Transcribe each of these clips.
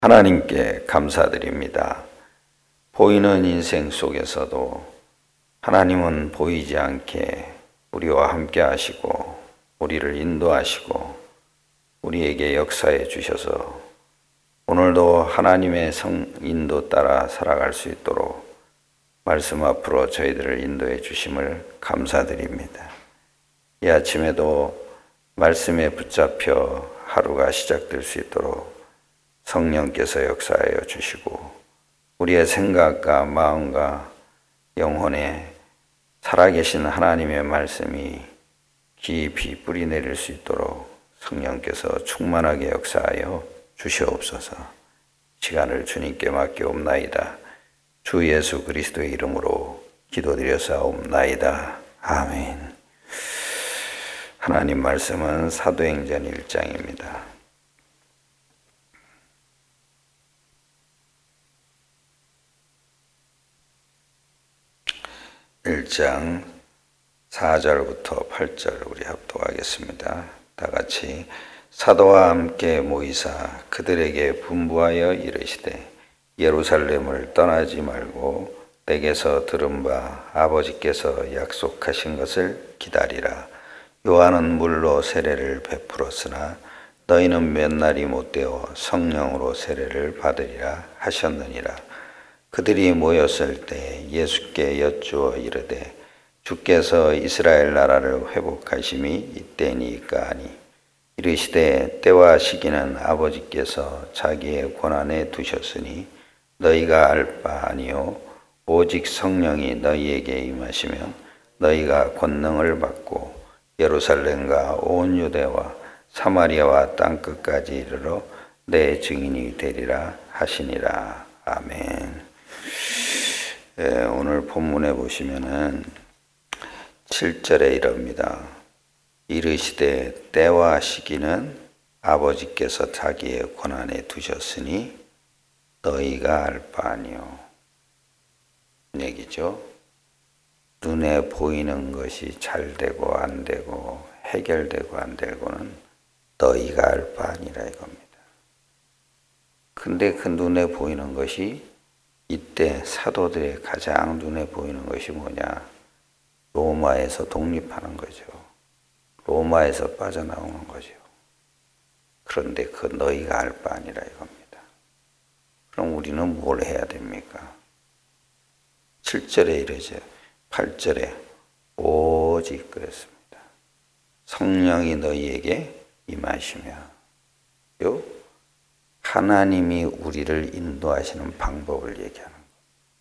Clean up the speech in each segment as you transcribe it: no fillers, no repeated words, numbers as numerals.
하나님께 감사드립니다. 보이는 인생 속에서도 하나님은 보이지 않게 우리와 함께 하시고 우리를 인도하시고 우리에게 역사해 주셔서 오늘도 하나님의 인도 따라 살아갈 수 있도록 말씀 앞으로 저희들을 인도해 주심을 감사드립니다. 이 아침에도 말씀에 붙잡혀 하루가 시작될 수 있도록 성령께서 역사하여 주시고 우리의 생각과 마음과 영혼에 살아계신 하나님의 말씀이 깊이 뿌리 내릴 수 있도록 성령께서 충만하게 역사하여 주시옵소서. 시간을 주님께 맡기옵나이다. 주 예수 그리스도의 이름으로 기도드려사옵나이다. 아멘. 하나님 말씀은 사도행전 1장입니다. 1장 4절부터 8절 우리 합독하겠습니다. 다 같이. 사도와 함께 모이사 그들에게 분부하여 이르시되 예루살렘을 떠나지 말고 내게서 들은 바 아버지께서 약속하신 것을 기다리라. 요한은 물로 세례를 베풀었으나 너희는 몇 날이 못되어 성령으로 세례를 받으리라 하셨느니라. 그들이 모였을 때 예수께 여쭈어 이르되 주께서 이스라엘 나라를 회복하심이 이때니까 하니 이르시되 때와 시기는 아버지께서 자기의 권한에 두셨으니 너희가 알 바 아니요 오직 성령이 너희에게 임하시면 너희가 권능을 받고 예루살렘과 온 유대와 사마리아와 땅끝까지 이르러 내 증인이 되리라 하시니라. 아멘. 오늘 본문에 보시면은 7절에 이럽니다. 이르시되 때와 시기는 아버지께서 자기의 권한에 두셨으니 너희가 알 바 아니요. 얘기죠. 눈에 보이는 것이 잘 되고 안 되고 해결되고 안 되고는 너희가 알 바 아니라 이겁니다. 근데 그 눈에 보이는 것이 이때 사도들의 가장 눈에 보이는 것이 뭐냐? 로마에서 독립하는 거죠. 로마에서 빠져나오는 거죠. 그런데 그 너희가 알 바 아니라 이겁니다. 그럼 우리는 뭘 해야 됩니까? 7절에 이르죠. 8절에 오직 그랬습니다. 성령이 너희에게 임하시며 요 하나님이 우리를 인도하시는 방법을 얘기하는 거예요.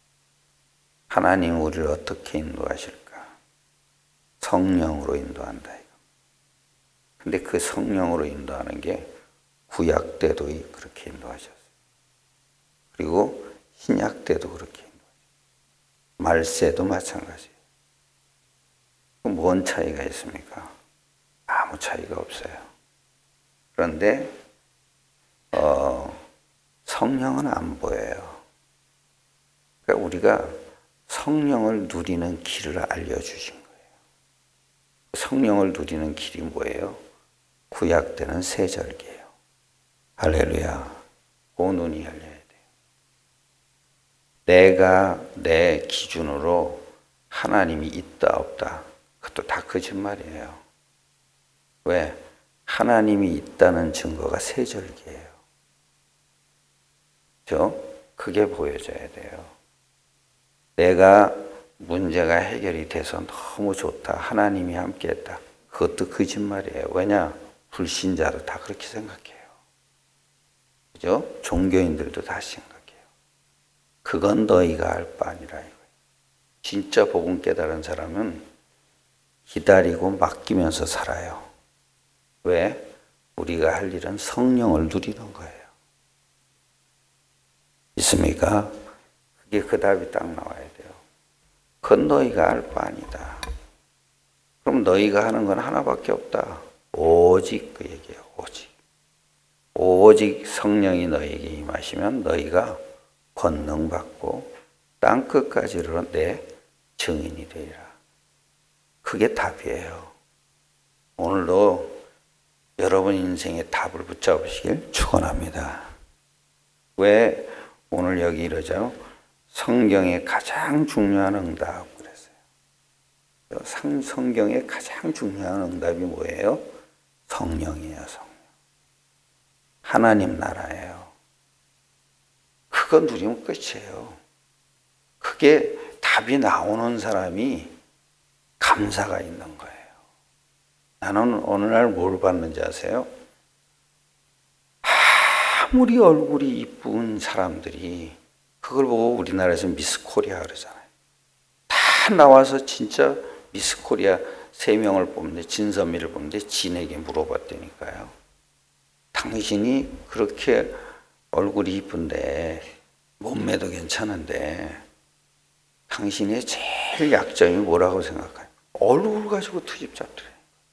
하나님 우리를 어떻게 인도하실까? 성령으로 인도한다 이거. 근데 그 성령으로 인도하는 게 구약 때도 그렇게 인도하셨어요. 그리고 신약 때도 그렇게 인도하셨어요. 말세도 마찬가지예요. 뭔 차이가 있습니까? 아무 차이가 없어요. 그런데 성령은 안 보여요. 그러니까 우리가 성령을 누리는 길을 알려주신 거예요. 성령을 누리는 길이 뭐예요? 구약 때는 세절기예요. 할렐루야. 그 눈이 열려야 돼요. 내가 내 기준으로 하나님이 있다 없다 그것도 다 거짓말이에요. 왜? 하나님이 있다는 증거가 세절기예요. 그게 보여져야 돼요. 내가 문제가 해결이 돼서 너무 좋다. 하나님이 함께했다. 그것도 거짓말이에요. 왜냐? 불신자도 다 그렇게 생각해요. 그죠? 종교인들도 다 생각해요. 그건 너희가 알 바 아니라 이거예요. 진짜 복음 깨달은 사람은 기다리고 맡기면서 살아요. 왜? 우리가 할 일은 성령을 누리는 거예요. 있습니까? 그게 그 답이 딱 나와야 돼요. 그건 너희가 알 바 아니다. 그럼 너희가 하는 건 하나밖에 없다. 오직 그 얘기예요. 오직. 오직 성령이 너희에게 임하시면 너희가 권능 받고 땅끝까지 이르러 내 증인이 되리라. 그게 답이에요. 오늘도 여러분 인생의 답을 붙잡으시길 축원합니다. 왜 오늘 여기 이러죠? 성경의 가장 중요한 응답 그랬어요. 성경의 가장 중요한 응답이 뭐예요? 성령이에요, 성령. 하나님 나라예요. 그거 누리면 끝이에요. 그게 답이 나오는 사람이 감사가 있는 거예요. 나는 어느 날 뭘 봤는지 아세요? 아무리 얼굴이 이쁜 사람들이 그걸 보고 우리나라에서 미스 코리아 그러잖아요. 다 나와서 진짜 미스 코리아 3명을 뽑는데 진선미를 뽑는데 진에게 물어봤다니까요. 당신이 그렇게 얼굴이 이쁜데 몸매도 괜찮은데 당신의 제일 약점이 뭐라고 생각해요? 얼굴 가지고 트집 잡더래.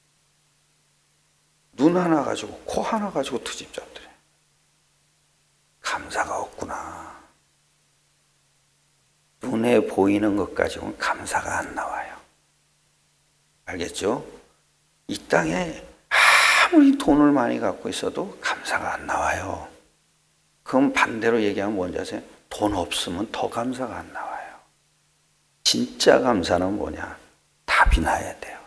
눈 하나 가지고 코 하나 가지고 트집 잡더래. 감사가 없구나. 눈에 보이는 것 가지고는 감사가 안 나와요. 알겠죠? 이 땅에 아무리 돈을 많이 갖고 있어도 감사가 안 나와요. 그럼 반대로 얘기하면 뭔지 아세요? 돈 없으면 더 감사가 안 나와요. 진짜 감사는 뭐냐? 답이 나야 돼요.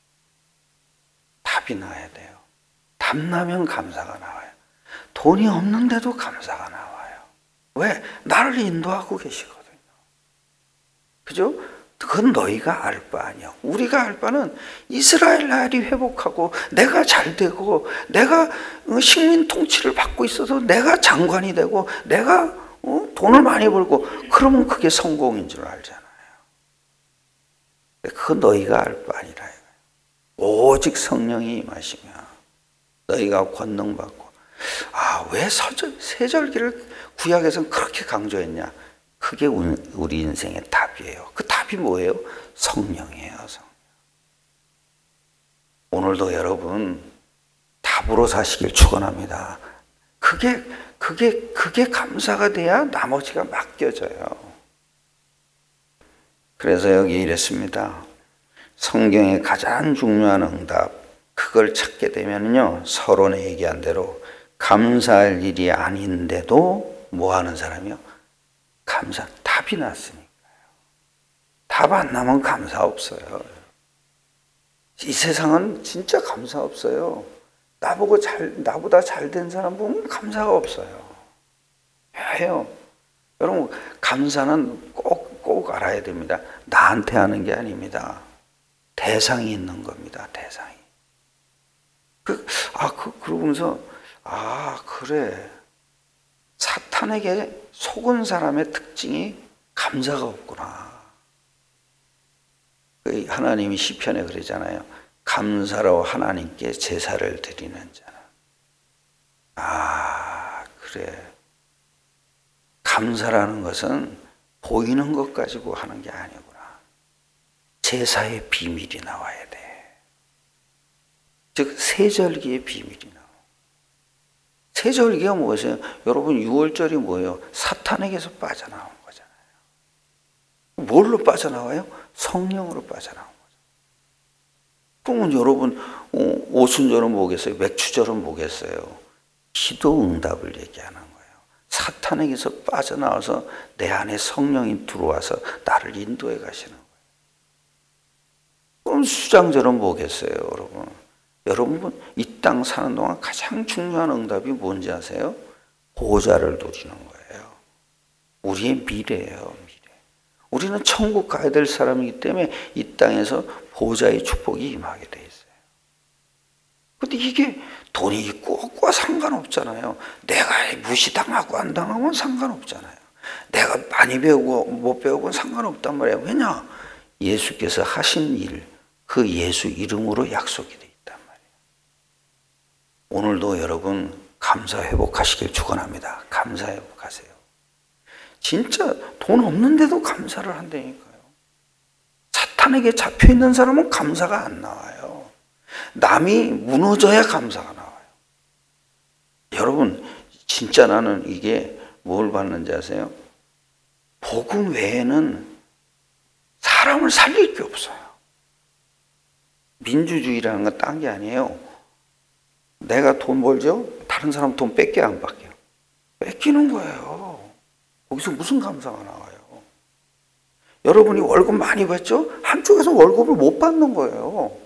답이 나야 돼요. 답 나면 감사가 나와요. 돈이 없는데도 감사가 나와요. 왜? 나를 인도하고 계시거든요. 그죠? 그건 너희가 알 바 아니야. 우리가 알 바는 이스라엘 나라이 회복하고 내가 잘 되고 내가 식민 통치를 받고 있어서 내가 장관이 되고 내가 돈을 많이 벌고 그러면 그게 성공인 줄 알잖아요. 그건 너희가 알 바 아니라 오직 성령이 임하시면 너희가 권능받고 왜 세절기를 구약에서는 그렇게 강조했냐? 그게 우리 인생의 답이에요. 그 답이 뭐예요? 성령이에요. 성령. 오늘도 여러분 답으로 사시길 축원합니다. 그게 감사가 돼야 나머지가 맡겨져요. 그래서 여기 이랬습니다. 성경의 가장 중요한 응답, 그걸 찾게 되면요, 서론에 얘기한 대로 감사할 일이 아닌데도 뭐 하는 사람이요? 답이 났으니까요. 답 안 나면 감사 없어요. 이 세상은 진짜 감사 없어요. 나보다 잘 된 사람 보면 감사가 없어요. 왜요? 여러분, 감사는 꼭 알아야 됩니다. 나한테 하는 게 아닙니다. 대상이 있는 겁니다. 대상이. 그러면서 그래. 사탄에게 속은 사람의 특징이 감사가 없구나. 하나님이 시편에 그러잖아요. 감사로 하나님께 제사를 드리는 자는. 그래. 감사라는 것은 보이는 것 가지고 하는 게 아니구나. 제사의 비밀이 나와야 돼. 즉 세절기의 비밀이 나와. 세절기가 무엇이에요? 여러분 6월절이 뭐예요? 사탄에게서 빠져나온 거잖아요. 뭘로 빠져나와요? 성령으로 빠져나온 거죠. 그러면 여러분 오순절은 뭐겠어요? 맥추절은 뭐겠어요? 기도 응답을 얘기하는 거예요. 사탄에게서 빠져나와서 내 안에 성령이 들어와서 나를 인도해 가시는 거예요. 그럼 수장절은 뭐겠어요, 여러분? 여러분 이 땅 사는 동안 가장 중요한 응답이 뭔지 아세요? 보좌를 누리는 거예요. 우리의 미래예요, 미래. 우리는 천국 가야 될 사람이기 때문에 이 땅에서 보좌의 축복이 임하게 돼 있어요. 근데 이게 돈이 있고 없고와 상관없잖아요. 내가 무시당하고 안 당하고는 상관없잖아요. 내가 많이 배우고 못 배우고는 상관없단 말이에요. 왜냐? 예수께서 하신 일, 그 예수 이름으로 약속이 돼 있단 말이에요. 오늘도 여러분 감사 회복하시길 축원합니다. 감사 회복하세요. 진짜 돈 없는데도 감사를 한다니까요. 사탄에게 잡혀있는 사람은 감사가 안 나와요. 남이 무너져야 감사가 나와요. 여러분 진짜 나는 이게 뭘 봤는지 아세요? 복음 외에는 사람을 살릴 게 없어요. 민주주의라는 건 딴 게 아니에요. 내가 돈 벌죠? 다른 사람 돈 뺏겨 안 받게요? 뺏기는 거예요. 거기서 무슨 감사가 나와요? 여러분이 월급 많이 받죠? 한쪽에서 월급을 못 받는 거예요.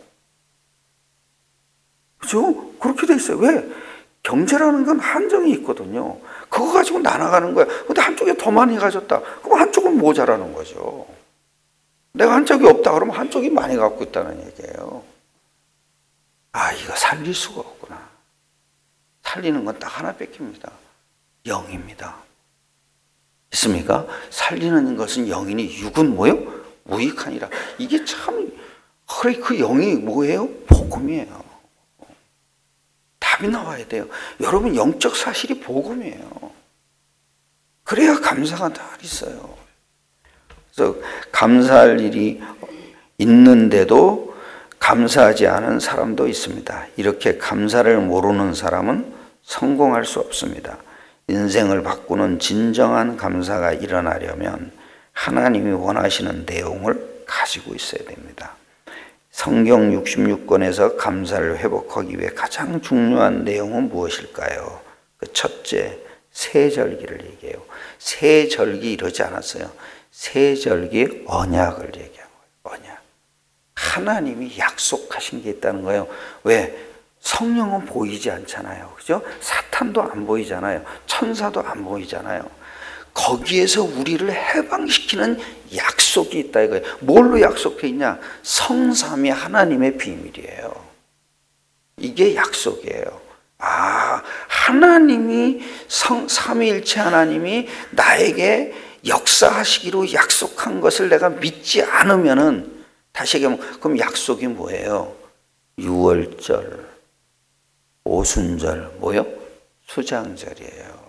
그죠? 그렇게 돼 있어요. 왜? 경제라는 건 한정이 있거든요. 그거 가지고 나눠가는 거야. 근데 한쪽에 더 많이 가졌다. 그럼 한쪽은 모자라는 거죠. 내가 한쪽이 없다 그러면 한쪽이 많이 갖고 있다는 얘기예요. 아, 이거 살릴 수가 없구나. 살리는 건 딱 하나 뺏깁니다. 영입니다. 있습니까? 살리는 것은 영이니 육은 뭐요? 무익하니라. 이게 참, 그 영이 뭐예요? 복음이에요. 답이 나와야 돼요. 여러분, 영적 사실이 복음이에요. 그래야 감사가 다 있어요. 그래서 감사할 일이 있는데도 감사하지 않은 사람도 있습니다. 이렇게 감사를 모르는 사람은 성공할 수 없습니다. 인생을 바꾸는 진정한 감사가 일어나려면 하나님이 원하시는 내용을 가지고 있어야 됩니다. 성경 66권에서 감사를 회복하기 위해 가장 중요한 내용은 무엇일까요? 그 첫째, 세절기를 얘기해요. 세절기 이러지 않았어요. 세절기 언약을 얘기하고 언약. 하나님이 약속하신 게 있다는 거예요. 왜? 성령은 보이지 않잖아요. 그죠? 사탄도 안 보이잖아요. 천사도 안 보이잖아요. 거기에서 우리를 해방시키는 약속이 있다 이거예요. 뭘로 약속해 있냐? 성삼위 하나님의 비밀이에요. 이게 약속이에요. 아, 하나님이 삼위일체 하나님이 나에게 역사하시기로 약속한 것을 내가 믿지 않으면은 다시 얘기하면 그럼 약속이 뭐예요? 유월절, 오순절, 뭐요? 수장절이에요.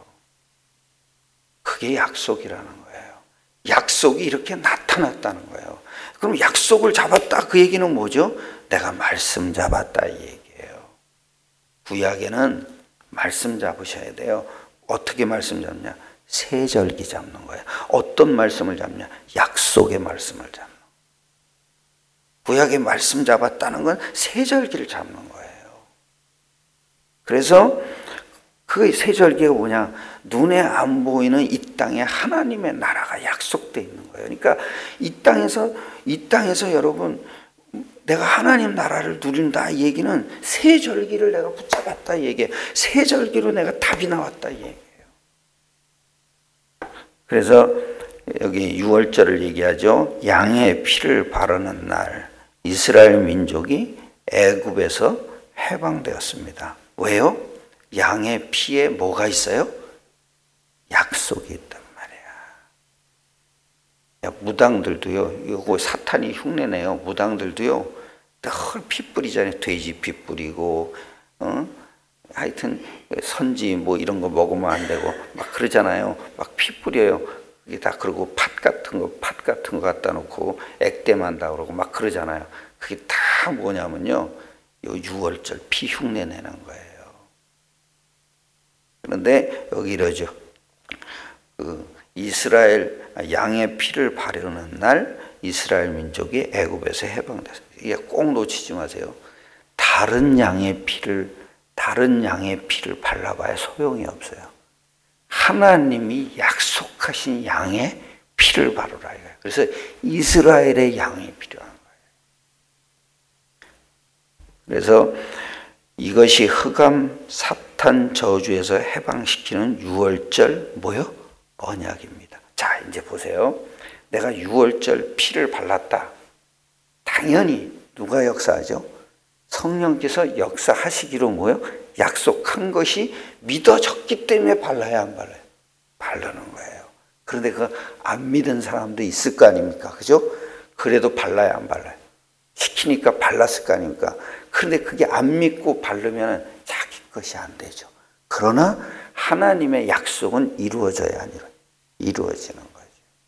그게 약속이라는 거예요. 약속이 이렇게 나타났다는 거예요. 그럼 약속을 잡았다 그 얘기는 뭐죠? 내가 말씀 잡았다 이 얘기예요. 구약에는 말씀 잡으셔야 돼요. 어떻게 말씀 잡냐? 세절기 잡는 거예요. 어떤 말씀을 잡냐? 약속의 말씀을 잡는 거예요. 구약의 말씀 잡았다는 건 세절기를 잡는 거예요. 그래서 그 세절기가 뭐냐? 눈에 안 보이는 이 땅에 하나님의 나라가 약속되어 있는 거예요. 그러니까 이 땅에서 여러분 내가 하나님 나라를 누린다 이 얘기는 세절기를 내가 붙잡았다 이 얘기예요. 세절기로 내가 답이 나왔다 이 얘기예요. 그래서 여기 유월절을 얘기하죠. 양의 피를 바르는 날 이스라엘 민족이 애굽에서 해방되었습니다. 왜요? 양의 피에 뭐가 있어요? 약속이 있단 말이야. 무당들도요, 이거 사탄이 흉내내요. 무당들도요, 늘 피 뿌리잖아요. 돼지 피 뿌리고, 하여튼 선지 뭐 이런 거 먹으면 안 되고 막 그러잖아요. 막 피 뿌려요. 그게 다 그러고 팥 같은 거 갖다 놓고 액땜한다 그러고 막 그러잖아요. 그게 다 뭐냐면요, 요 유월절 피 흉내 내는 거예요. 그런데 여기 이러죠. 이스라엘 양의 피를 바르는 날 이스라엘 민족이 애굽에서 해방됐어요. 이게 꼭 놓치지 마세요. 다른 양의 피를 발라봐야 소용이 없어요. 하나님이 약속하신 양의 피를 바르라 이거예요. 그래서 이스라엘의 양이 필요한 거예요. 그래서 이것이 흑암 사탄 저주에서 해방시키는 유월절 뭐요? 언약입니다. 자, 이제 보세요. 내가 유월절 피를 발랐다. 당연히 누가 역사하죠? 성령께서 역사하시기로 뭐요? 약속한 것이 믿어졌기 때문에 발라야 안 발라요? 바르는 거예요. 그런데 그 안 믿은 사람도 있을 거 아닙니까? 그죠? 그래도 발라야 안 발라요? 시키니까 발랐을 거 아닙니까? 그런데 그게 안 믿고 바르면 자기 것이 안 되죠. 그러나 하나님의 약속은 이루어져야 이루어지는 거죠.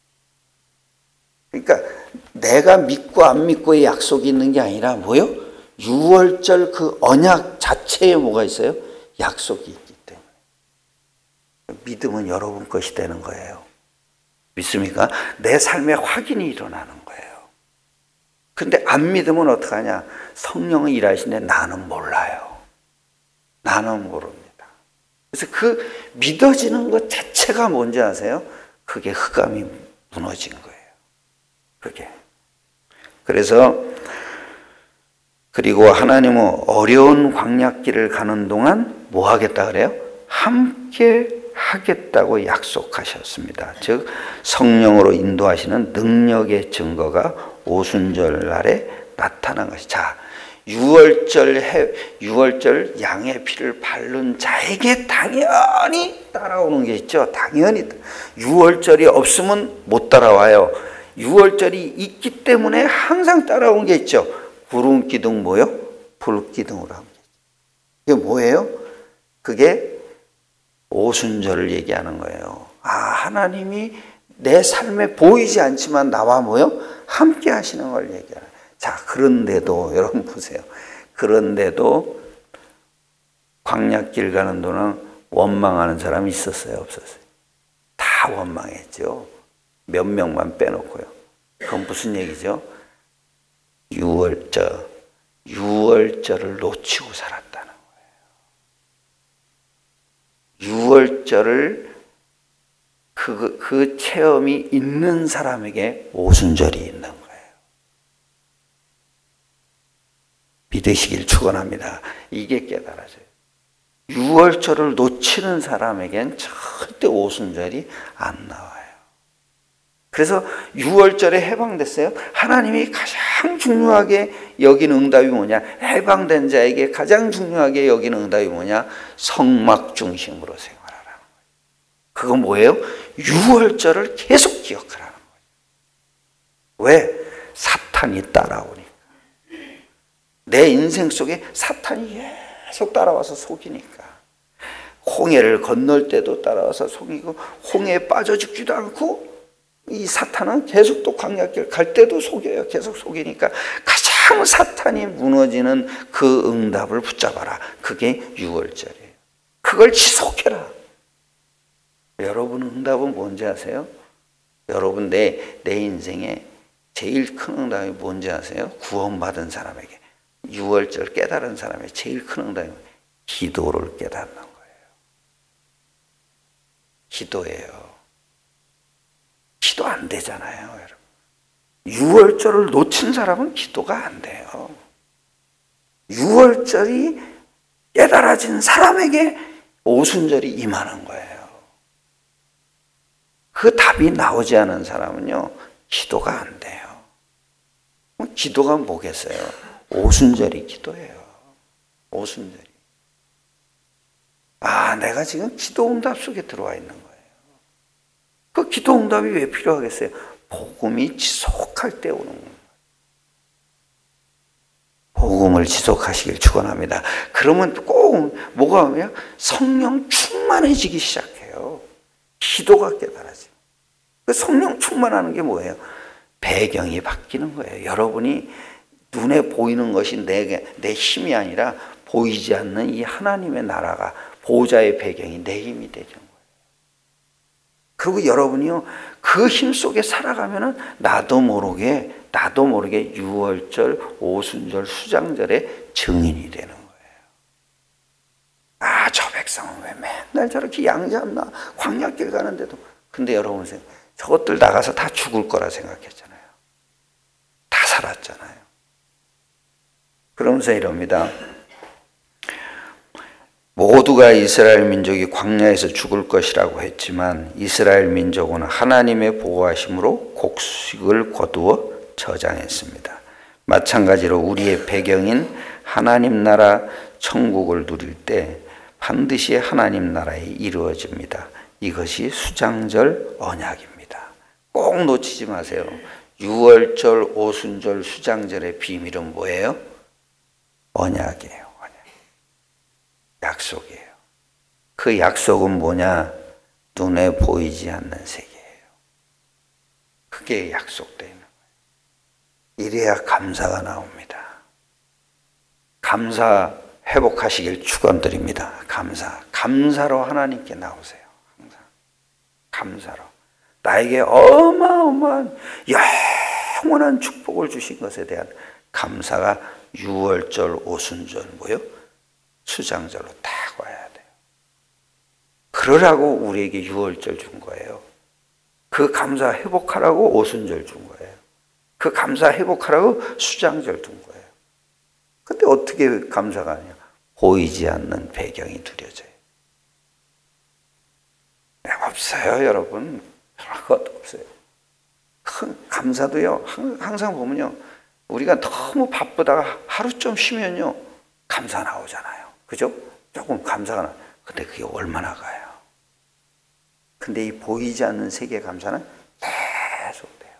그러니까 내가 믿고 안 믿고의 약속이 있는 게 아니라 뭐요? 유월절 그 언약 자체에 뭐가 있어요? 약속이 있기 때문에. 믿음은 여러분 것이 되는 거예요. 믿습니까? 내 삶에 확인이 일어나는 거예요. 근데 안 믿으면 어떡하냐? 성령은 일하시는데 나는 몰라요. 나는 모릅니다. 그래서 그 믿어지는 것 자체가 뭔지 아세요? 그게 흑암이 무너진 거예요. 그게. 그래서 그리고 하나님은 어려운 광야길을 가는 동안 뭐 하겠다 그래요? 함께 하겠다고 약속하셨습니다. 즉 성령으로 인도하시는 능력의 증거가 오순절 날에 나타난 것이. 자, 6월절 양의 피를 바른 자에게 당연히 따라오는 게 있죠. 당연히 6월절이 없으면 못 따라와요. 6월절이 있기 때문에 항상 따라오는 게 있죠. 구름 기둥 뭐요? 불 기둥으로 한 게. 이게 뭐예요? 그게 오순절을 얘기하는 거예요. 아, 하나님이 내 삶에 보이지 않지만 나와 뭐요? 함께 하시는 걸 얘기하는. 자, 그런데도 여러분 보세요. 그런데도 광야길 가는 동안 원망하는 사람이 있었어요, 없었어요? 다 원망했죠. 몇 명만 빼놓고요. 그건 무슨 얘기죠? 6월절을 놓치고 살았다는 거예요. 6월절을 그 체험이 있는 사람에게 오순절이 있는 거예요. 믿으시길 축원합니다. 이게 깨달아져요. 6월절을 놓치는 사람에겐 절대 오순절이 안 나와요. 그래서 6월절에 해방됐어요. 하나님이 가장 중요하게 여긴 응답이 뭐냐? 해방된 자에게 가장 중요하게 여긴 응답이 뭐냐? 성막 중심으로 생활하라는 거예요. 그건 뭐예요? 6월절을 계속 기억하라는 거예요. 왜? 사탄이 따라오니까. 내 인생 속에 사탄이 계속 따라와서 속이니까. 홍해를 건널 때도 따라와서 속이고, 홍해에 빠져 죽지도 않고, 이 사탄은 계속 또 광야길 갈 때도 속여요. 계속 속이니까 가장 사탄이 무너지는 그 응답을 붙잡아라. 그게 6월절이에요. 그걸 지속해라. 여러분 응답은 뭔지 아세요? 여러분 내 인생에 제일 큰 응답이 뭔지 아세요? 구원받은 사람에게 6월절 깨달은 사람의 제일 큰 응답이 기도를 깨닫는 거예요. 기도예요. 기도 안 되잖아요, 여러분. 6월절을 놓친 사람은 기도가 안 돼요. 6월절이 깨달아진 사람에게 오순절이 임하는 거예요. 그 답이 나오지 않은 사람은요, 기도가 안 돼요. 기도가 뭐겠어요? 오순절이 기도예요. 오순절이. 아, 내가 지금 기도 응답 속에 들어와 있는 거예요. 그 기도 응답이 왜 필요하겠어요? 복음이 지속할 때 오는 거예요. 복음을 지속하시길 축원합니다. 그러면 꼭 뭐가 오냐? 성령 충만해지기 시작해요. 기도가 깨달아져요. 그 성령 충만하는 게 뭐예요? 배경이 바뀌는 거예요. 여러분이 눈에 보이는 것이 내 힘이 아니라 보이지 않는 이 하나님의 나라가 보좌의 배경이 내 힘이 되죠. 그리고 여러분이요, 그 힘 속에 살아가면은 나도 모르게 6월절, 오순절, 수장절의 증인이 되는 거예요. 아, 저 백성은 왜 맨날 저렇게 양잡나? 광야길 가는데도. 근데 여러분, 저것들 나가서 다 죽을 거라 생각했잖아요. 다 살았잖아요. 그러면서 이럽니다. 모두가 이스라엘 민족이 광야에서 죽을 것이라고 했지만 이스라엘 민족은 하나님의 보호하심으로 곡식을 거두어 저장했습니다. 마찬가지로 우리의 배경인 하나님 나라 천국을 누릴 때 반드시 하나님 나라에 이루어집니다. 이것이 수장절 언약입니다. 꼭 놓치지 마세요. 6월절, 오순절, 수장절의 비밀은 뭐예요? 언약이에요. 약속이에요. 그 약속은 뭐냐? 눈에 보이지 않는 세계예요. 그게 약속되어 있는 거예요. 이래야 감사가 나옵니다. 감사 회복하시길 축원드립니다. 감사로 하나님께 나오세요. 항상 감사로 나에게 어마어마한 영원한 축복을 주신 것에 대한 감사가 6월절, 오순절 뭐요? 수장절로 딱 와야 돼요. 그러라고 우리에게 유월절 준 거예요. 그 감사 회복하라고 오순절 준 거예요. 그 감사 회복하라고 수장절 준 거예요. 근데 어떻게 감사가 아니야? 보이지 않는 배경이 두려져요. 없어요, 여러분. 그런 것도 없어요. 감사도요, 항상 보면요, 우리가 너무 바쁘다가 하루 좀 쉬면요, 감사 나오잖아요. 그죠? 조금 감사가 나. 근데 그게 얼마나 가요? 근데 이 보이지 않는 세계 감사는 계속 돼요.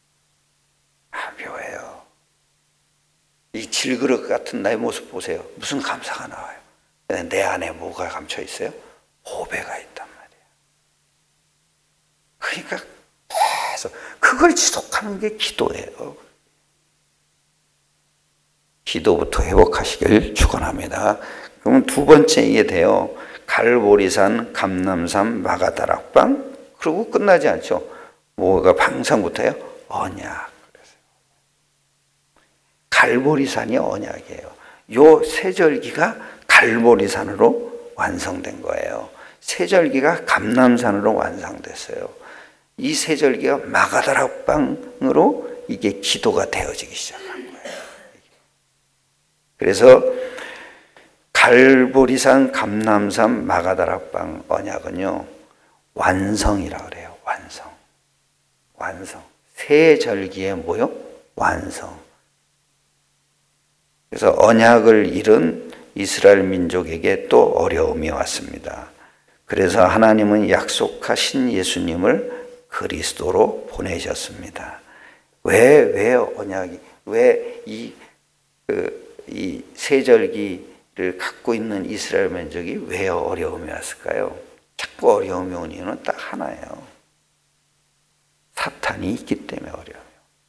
묘해요. 이 질그릇 같은 나의 모습 보세요. 무슨 감사가 나와요? 내 안에 뭐가 감춰 있어요? 보배가 있단 말이에요. 그러니까 계속 그걸 지속하는 게 기도예요. 기도부터 회복하시길 축원합니다. 그러면 두 번째 이게 돼요. 갈보리산, 감람산, 마가다락방. 그리고 끝나지 않죠. 뭐가 방상부터요? 언약. 갈보리산이 언약이에요. 요 세절기가 갈보리산으로 완성된 거예요. 세절기가 감람산으로 완성됐어요. 이 세절기가 마가다락방으로 이게 기도가 되어지기 시작한 거예요. 그래서 갈보리산, 감람산, 마가다락방 언약은요, 완성이라 그래요. 완성. 세절기에 뭐요? 완성. 그래서 언약을 잃은 이스라엘 민족에게 또 어려움이 왔습니다. 그래서 하나님은 약속하신 예수님을 그리스도로 보내셨습니다. 왜 언약이, 왜 이 세절기를 갖고 있는 이스라엘 민족이 왜 어려움이 왔을까요? 자꾸 어려움이 온 이유는 딱 하나예요. 사탄이 있기 때문에 어려워요.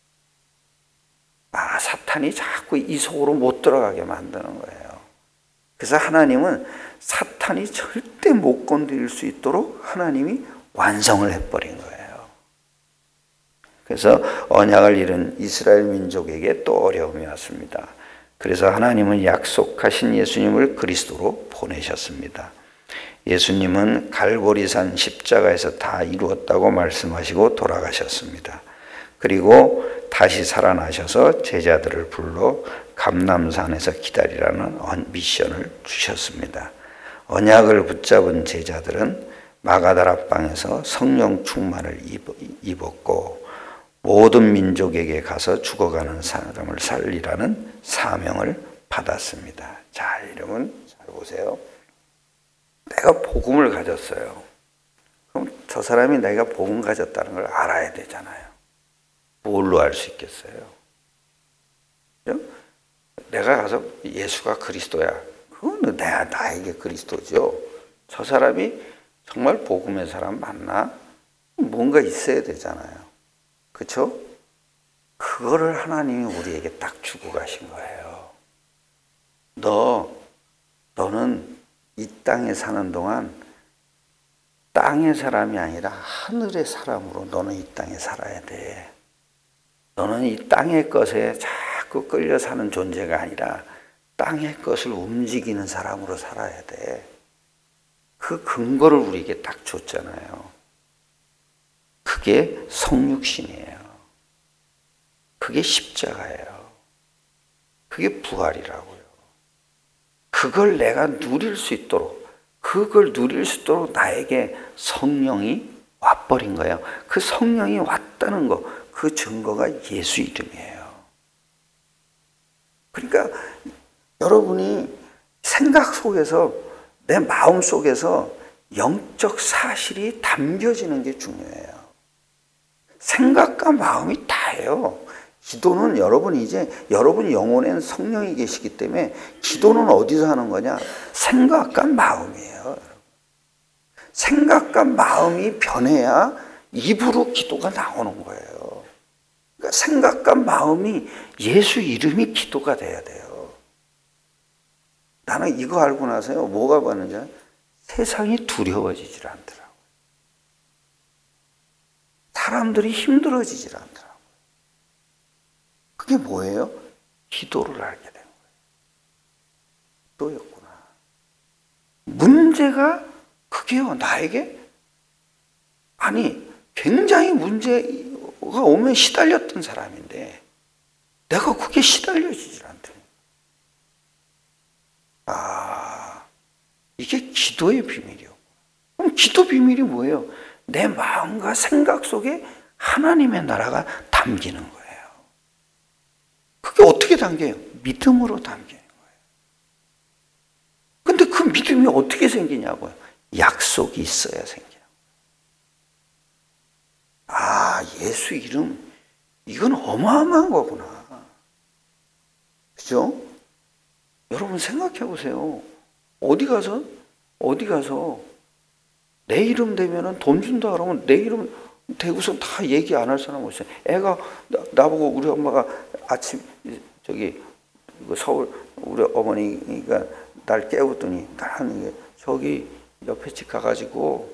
사탄이 자꾸 이 속으로 못 들어가게 만드는 거예요. 그래서 하나님은 사탄이 절대 못 건드릴 수 있도록 하나님이 완성을 해버린 거예요. 그래서 언약을 잃은 이스라엘 민족에게 또 어려움이 왔습니다. 그래서 하나님은 약속하신 예수님을 그리스도로 보내셨습니다. 예수님은 갈보리산 십자가에서 다 이루었다고 말씀하시고 돌아가셨습니다. 그리고 다시 살아나셔서 제자들을 불러 감람산에서 기다리라는 미션을 주셨습니다. 언약을 붙잡은 제자들은 마가다락방에서 성령 충만을 입었고 모든 민족에게 가서 죽어가는 사람을 살리라는 사명을 받았습니다. 자, 여러분 잘 보세요. 내가 복음을 가졌어요. 그럼 저 사람이 내가 복음 가졌다는 걸 알아야 되잖아요. 뭘로 알 수 있겠어요? 내가 가서 예수가 그리스도야. 그건 나에게 그리스도죠. 저 사람이 정말 복음의 사람 맞나? 뭔가 있어야 되잖아요. 그렇죠? 그거를 하나님이 우리에게 딱 주고 가신 거예요. 너는 이 땅에 사는 동안 땅의 사람이 아니라 하늘의 사람으로 너는 이 땅에 살아야 돼. 너는 이 땅의 것에 자꾸 끌려 사는 존재가 아니라 땅의 것을 움직이는 사람으로 살아야 돼. 그 근거를 우리에게 딱 줬잖아요. 그게 성육신이에요. 그게 십자가예요. 그게 부활이라고요. 그걸 내가 누릴 수 있도록, 그걸 누릴 수 있도록 나에게 성령이 와버린 거예요. 그 성령이 왔다는 거, 그 증거가 예수 이름이에요. 그러니까 여러분이 생각 속에서, 내 마음 속에서 영적 사실이 담겨지는 게 중요해요. 생각과 마음이 다예요. 기도는 여러분 영혼엔 성령이 계시기 때문에 기도는 어디서 하는 거냐? 생각과 마음이에요. 생각과 마음이 변해야 입으로 기도가 나오는 거예요. 그러니까 생각과 마음이 예수 이름이 기도가 돼야 돼요. 나는 이거 알고 나서요, 뭐가 봤는지 세상이 두려워지질 않더라고요. 사람들이 힘들어지질 않더라고요. 그게 뭐예요? 기도를 알게 된 거예요. 기도였구나. 문제가 그 그게요, 나에게? 아니, 굉장히 문제가 오면 시달렸던 사람인데, 내가 그게 시달려지질 않더니. 이게 기도의 비밀이요. 그럼 기도 비밀이 뭐예요? 내 마음과 생각 속에 하나님의 나라가 담기는 거예요. 그게 어떻게 담겨요? 믿음으로 담기는 거예요. 근데 그 믿음이 어떻게 생기냐고요? 약속이 있어야 생겨요. 예수 이름, 이건 어마어마한 거구나. 그죠? 여러분 생각해 보세요. 어디 가서 내 이름 되면은 돈 준다 그러면 내 이름 대고서 다 얘기 안 할 사람 없어요. 애가 나보고 우리 엄마가 아침 서울 우리 어머니가 날 깨우더니 나는 저기 옆에 집 가가지고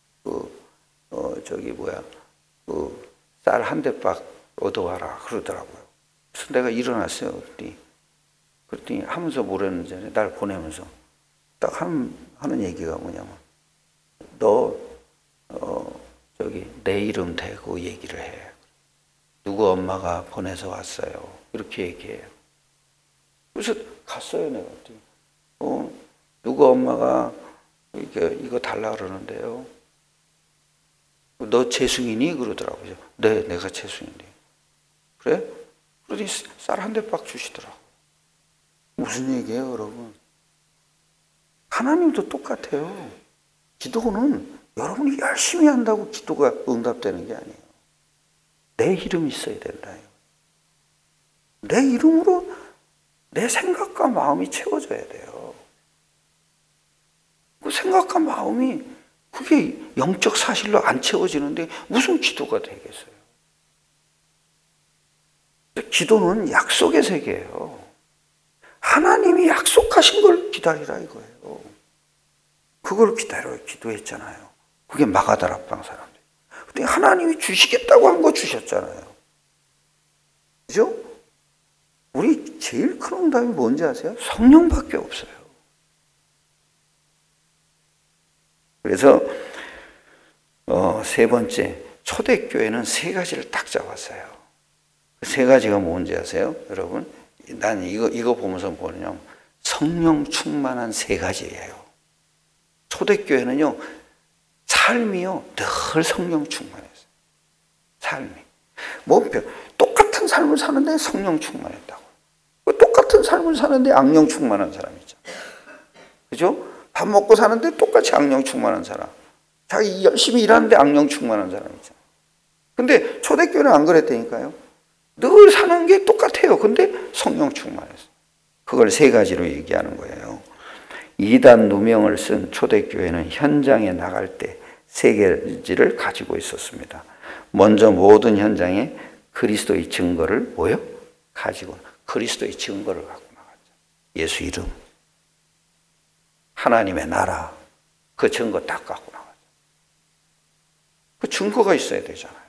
쌀 한 대박 얻어와라 그러더라고요. 그래서 내가 일어났어요. 그랬더니 하면서 뭐랬는지 날 보내면서 딱 하는 얘기가 뭐냐면 너 내 이름 대고 얘기를 해. 누구 엄마가 보내서 왔어요. 이렇게 얘기해요. 그래서 갔어요, 내가. 누구 엄마가 이거 달라 그러는데요. 너 재승이니? 그러더라고요. 네, 내가 재승인데. 그래? 그러더니 쌀 한 대박 주시더라고요. 무슨 얘기예요, 여러분? 하나님도 똑같아요. 기도는 여러분이 열심히 한다고 기도가 응답되는 게 아니에요. 내 이름이 있어야 된다. 내 이름으로 내 생각과 마음이 채워져야 돼요. 그 생각과 마음이 그게 영적 사실로 안 채워지는데 무슨 기도가 되겠어요? 기도는 약속의 세계예요. 하나님이 약속하신 걸 기다리라 이거예요. 그걸 기다려 기도했잖아요. 그게 마가다락방 사람들. 근데 하나님이 주시겠다고 한 거 주셨잖아요. 그죠? 우리 제일 큰 응답이 뭔지 아세요? 성령밖에 없어요. 그래서 세 번째, 초대교회는 세 가지를 딱 잡았어요. 그 세 가지가 뭔지 아세요? 여러분, 난 이거 보면서 뭐냐면 성령 충만한 세 가지예요. 초대교회는요, 삶이요, 늘 성령 충만했어요. 삶이. 똑같은 삶을 사는데 성령 충만했다고. 똑같은 삶을 사는데 악령 충만한 사람 있잖아요. 그죠? 밥 먹고 사는데 똑같이 악령 충만한 사람. 자기 열심히 일하는데 악령 충만한 사람 있잖아요. 근데 초대교회는 안 그랬다니까요. 늘 사는 게 똑같아요. 근데 성령 충만했어요. 그걸 세 가지로 얘기하는 거예요. 이단 누명을 쓴 초대교회는 현장에 나갈 때 세 가지를 가지고 있었습니다. 먼저 모든 현장에 그리스도의 증거를 가지고 그리스도의 증거를 갖고 나갔죠. 예수 이름, 하나님의 나라, 그 증거 딱 갖고 나갔죠. 그 증거가 있어야 되잖아요.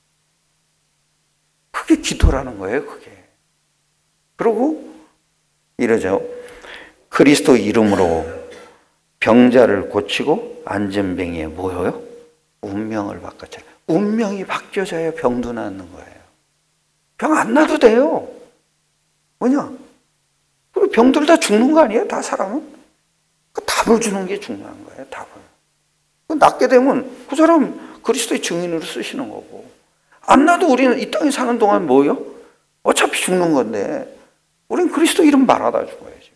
그게 기도라는 거예요, 그게. 그리고 이러죠. 그리스도 이름으로 병자를 고치고 안전병이에 뭐예요? 운명을 바꿨잖아요. 운명이 바뀌어져야 병도 낫는 거예요. 병 안 나도 돼요. 뭐냐? 그리고 병들 다 죽는 거 아니에요? 다 사람은? 그 답을 주는 게 중요한 거예요. 답을. 낫게 되면 그 사람 그리스도의 증인으로 쓰시는 거고, 안 나도 우리는 이 땅에 사는 동안 뭐예요? 어차피 죽는 건데 우린 그리스도 이름 말하다 죽어야죠.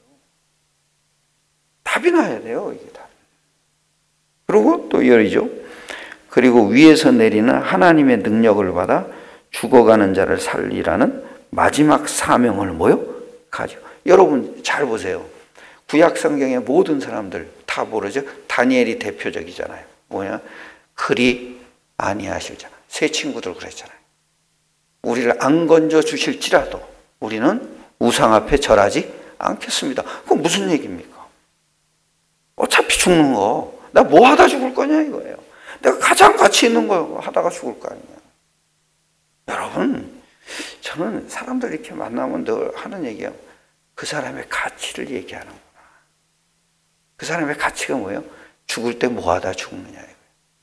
답이 나야 돼요, 이게 답. 그리고 또 열이죠. 그리고 위에서 내리는 하나님의 능력을 받아 죽어가는 자를 살리라는 마지막 사명을 가지고. 여러분 잘 보세요. 구약 성경의 모든 사람들 다 모르죠. 다니엘이 대표적이잖아요. 그리 아니하실잖아요. 세 친구들 그랬잖아요. 우리를 안 건져 주실지라도 우리는 우상 앞에 절하지 않겠습니다. 그건 무슨 얘기입니까? 어차피 죽는 거, 나 뭐 하다 죽을 거냐 이거예요. 내가 가장 가치 있는 거 하다가 죽을 거 아니냐. 여러분, 저는 사람들 이렇게 만나면 늘 하는 얘기예요. 그 사람의 가치를 얘기하는구나. 그 사람의 가치가 뭐예요? 죽을 때 뭐 하다 죽느냐 이거예요.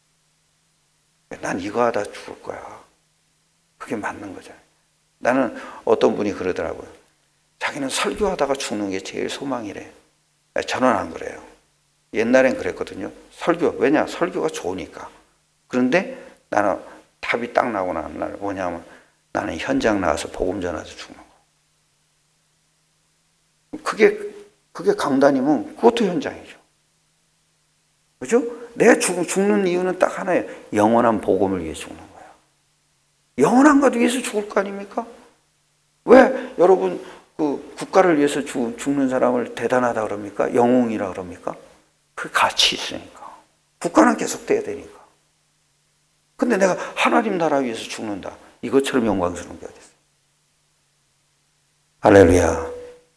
난 이거 하다 죽을 거야. 그게 맞는 거잖아요. 나는 어떤 분이 그러더라고요. 자기는 설교하다가 죽는 게 제일 소망이래. 저는 안 그래요. 옛날엔 그랬거든요. 설교, 왜냐? 설교가 좋으니까. 그런데 나는 답이 딱 나오고 나는 날 뭐냐면 나는 현장 나와서 복음 전해서 죽는 거. 그게 강단이면 그것도 현장이죠. 그죠? 내가 죽는 이유는 딱 하나예요. 영원한 복음을 위해 죽는 거야. 영원한 것 위해서 죽을 거 아닙니까? 왜 여러분 그 국가를 위해서 죽는 사람을 대단하다 그럽니까? 영웅이라 그럽니까? 그 가치 있으니까. 국가는 계속돼야 되니까. 근데 내가 하나님 나라 위해서 죽는다. 이것처럼 영광스러운 게 어디 있어요? 할렐루야.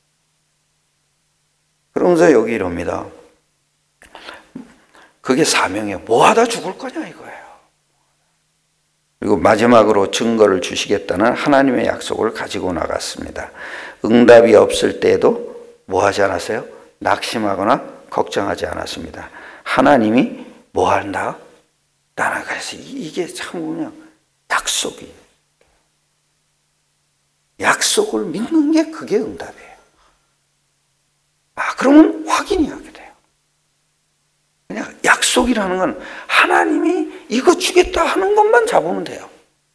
그러면서 여기 이럽니다. 그게 사명이에요. 뭐 하다 죽을 거냐 이거예요. 그리고 마지막으로 증거를 주시겠다는 하나님의 약속을 가지고 나갔습니다. 응답이 없을 때에도 뭐 하지 않았어요? 낙심하거나 걱정하지 않았습니다. 하나님이 뭐 한다? 나는 그래서 이게 참 그냥 약속이에요. 약속을 믿는 게 그게 응답이에요. 그러면 확인이 하게 돼요. 그냥 약속이라는 건 하나님이 이거 주겠다 하는 것만 잡으면 돼요.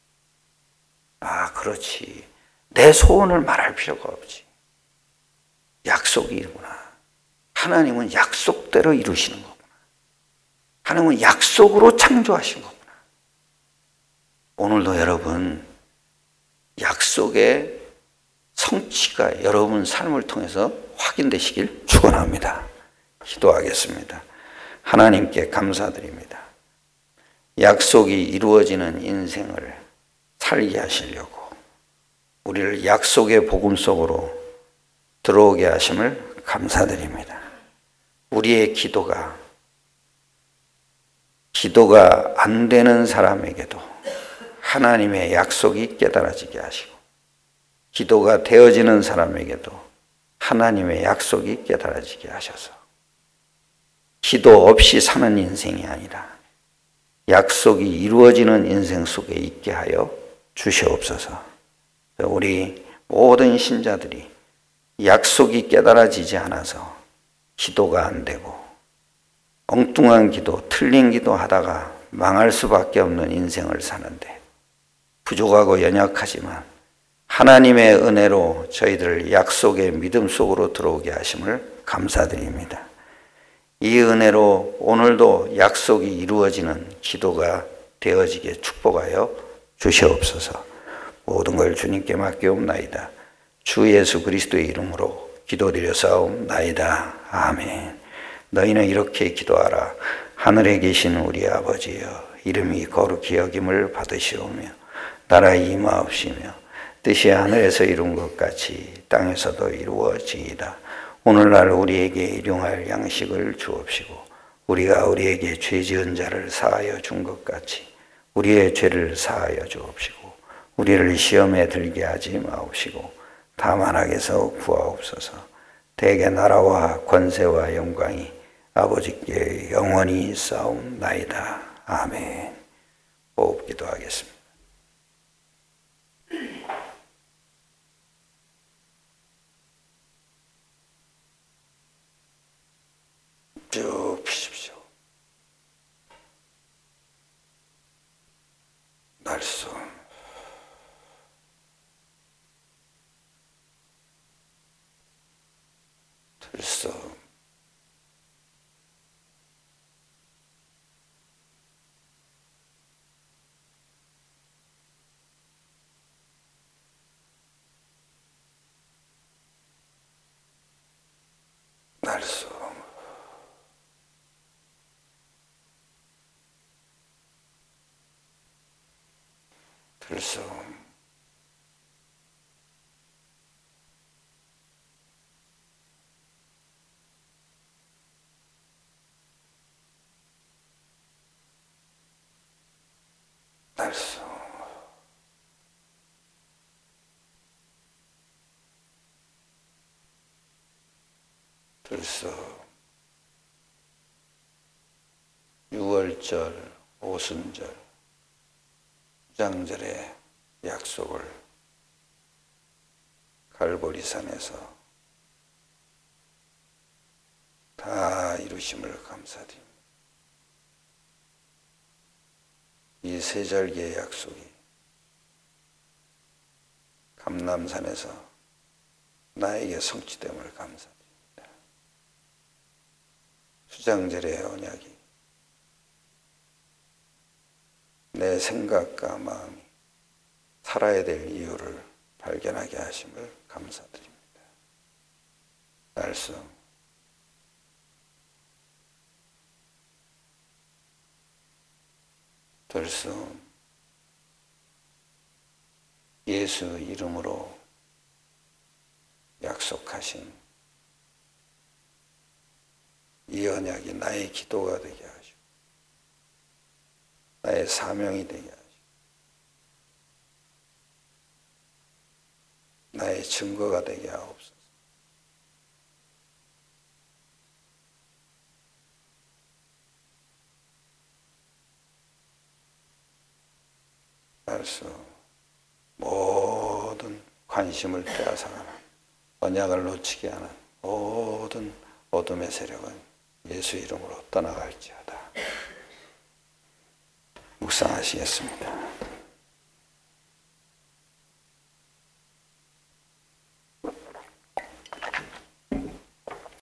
그렇지. 내 소원을 말할 필요가 없지. 약속이구나. 하나님은 약속대로 이루시는 거구나. 하나님은 약속으로 창조하신 거구나. 오늘도 여러분 약속의 성취가 여러분 삶을 통해서 확인되시길 축원합니다. 기도하겠습니다. 하나님께 감사드립니다. 약속이 이루어지는 인생을 살게 하시려고 우리를 약속의 복음 속으로 들어오게 하심을 감사드립니다. 우리의 기도가 안 되는 사람에게도 하나님의 약속이 깨달아지게 하시고 기도가 되어지는 사람에게도 하나님의 약속이 깨달아지게 하셔서 기도 없이 사는 인생이 아니라 약속이 이루어지는 인생 속에 있게 하여 주시옵소서. 우리 모든 신자들이 약속이 깨달아지지 않아서 기도가 안 되고 엉뚱한 기도, 틀린 기도 하다가 망할 수밖에 없는 인생을 사는데 부족하고 연약하지만 하나님의 은혜로 저희들을 약속의 믿음 속으로 들어오게 하심을 감사드립니다. 이 은혜로 오늘도 약속이 이루어지는 기도가 되어지게 축복하여 주시옵소서. 모든 걸 주님께 맡기옵나이다. 주 예수 그리스도의 이름으로 기도드려사옵나이다. 아멘. 너희는 이렇게 기도하라. 하늘에 계신 우리 아버지여, 이름이 거룩히 여김을 받으시오며 나라 임하옵시며 뜻이 하늘에서 이룬 것 같이 땅에서도 이루어지이다. 오늘날 우리에게 일용할 양식을 주옵시고 우리가 우리에게 죄 지은 자를 사하여 준 것 같이 우리의 죄를 사하여 주옵시고 우리를 시험에 들게 하지 마옵시고 다만 악에서 구하옵소서. 대개 나라와 권세와 영광이 아버지께 영원히 있사옵나이다. 아멘. 호흡 기도하겠습니다. 쭉 피십시오. 날숨. 들숨. 날숨. 들숨. 날숨. 들숨. 유월절, 오순절, 수장절의 약속을 갈보리산에서 다 이루심을 감사드립니다. 이 세 절기의 약속이 감람산에서 나에게 성취됨을 감사드립니다. 수장절의 언약이 내 생각과 마음이 살아야 될 이유를 발견하게 하심을 감사드립니다. 달성 들숨 예수 이름으로 약속하신 이 언약이 나의 기도가 되게 하시고 나의 사명이 되게 하시고 나의 증거가 되게 하옵소서. 달수 모든 관심을 빼앗아가는 언약을 놓치게 하는 모든 어둠의 세력은 예수 이름으로 떠나갈지어다. 묵상하시겠습니다.